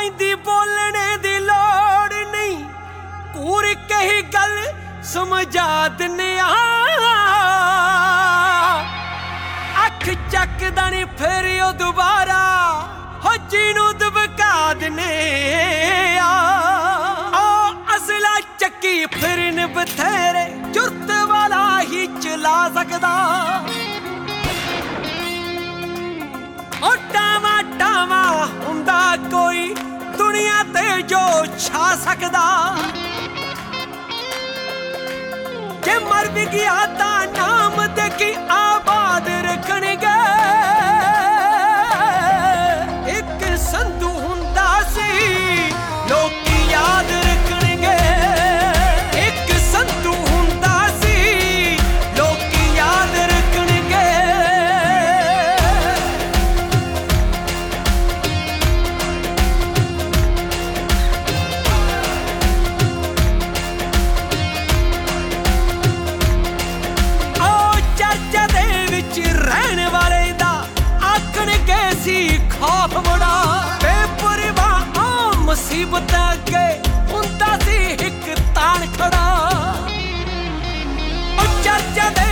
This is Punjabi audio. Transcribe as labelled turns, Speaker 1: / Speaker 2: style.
Speaker 1: ਪੈਂਦੀ ਬੋਲਣੇ ਦੀ ਲੋੜ ਨਹੀਂ, ਕੂਰ ਕਹੀ ਗੱਲ ਸਮਝਾ ਦਿੰਨੇ ਆ। ਅੱਖ ਚੱਕਦਾ ਨੀ ਫਿਰ ਉਹ ਦੁਬਾਰਾ, ਹੋ ਜਿਹਨੂੰ ਦਬਕਾ ਦਿੰਨੇ ਆ। ਉਹ ਅਸਲਾ ਚੱਕੀ ਫਿਰਨ ਬਥੇਰੇ, ਜੁਰਤ ਵਾਲਾ ਹੀ ਚਲਾ ਸਕਦਾ। ਉਹ ਟਾਵਾ ਟਾਵਾ ਹੁੰਦਾ ਕੋਈ ਦੁਨੀਆ ਤੇ ਜੋ ਛਾ ਸਕਦਾ। ਜੇ ਮਰ ਵੀ ਗਿਆ ਤਾਂ ਨਾਮ ਦੇ ਕੀ ਆਬਾਦ ਰੱਖਣਗੇ। ਇੱਕ ਸੰਧੂ ਹੁੰਦਾ ਸੀ ਲੋਕੀ ਯਾਦ ਰੱਖਣਗੇ। ਇੱਕ ਸੰਧੂ ਹੁੰਦਾ ਸੀ ਲੋਕੀ ਯਾਦ ਰੱਖਣਗੇ। ਰਹਿਣ ਵਾਲੇ ਦਾ ਆਖਣਗੇ ਸੀ ਖੌਫ ਬੜਾ। ਬੇਪਰਵਾਹ ਮੁਸੀਬਤਾਂ ਅੱਗੇ ਹੁੰਦਾ ਸੀ ਇੱਕ ਤਾਣ ਖੜਾ। ਉਹ ਚਰਚਾ ਦੇ